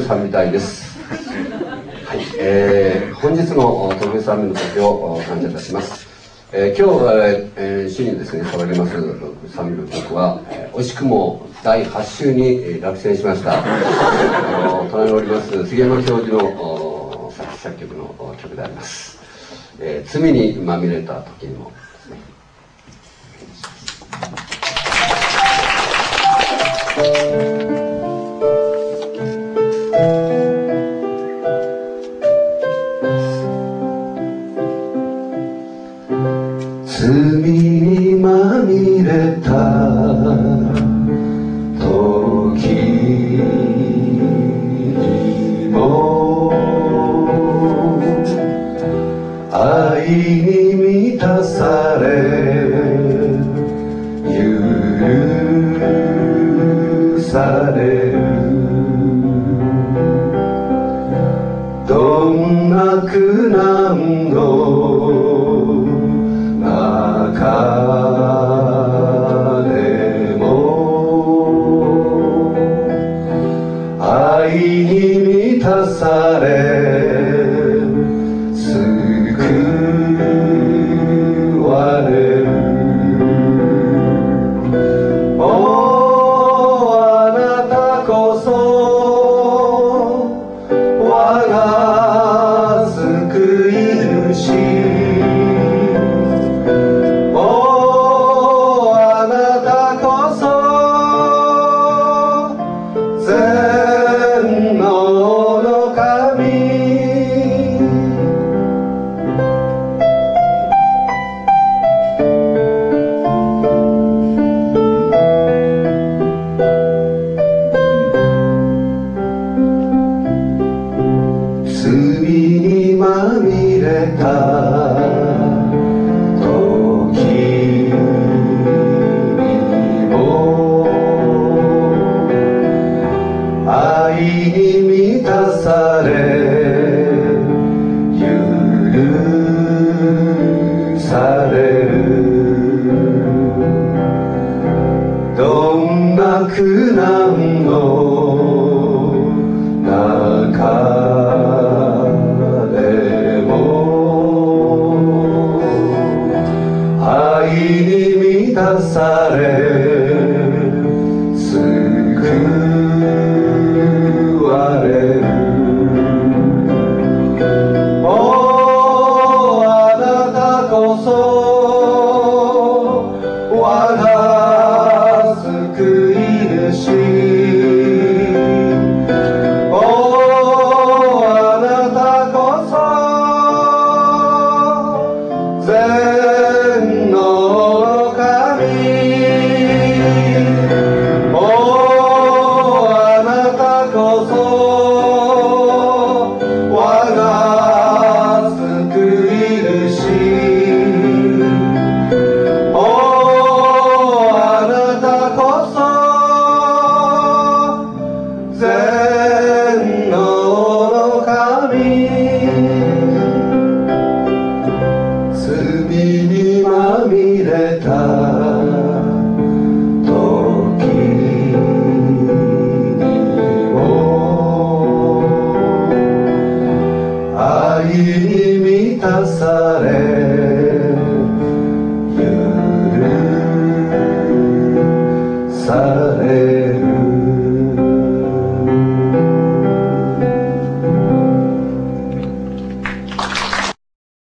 賛美隊です。はい、本日の特別賛美の時を感謝いたします。今日、主にですね捧げます賛美の曲は、惜しくも第8週に落選しました隣におります杉山教授の作詞作曲の曲であります。罪にまみれた時にもですね。罪にまみれた時にも愛に満たされ許される。どんな苦難の中でも愛に満たされ救われる。おあなたこそ我が救い主。苦難の中でも愛に満たされ救われる。おあなたこそ我が救い主。おあなたこそ全能の神。おあなたこそ我が救い主。おあなたこそ全能の神。罪にまみれた時にも愛に満たされ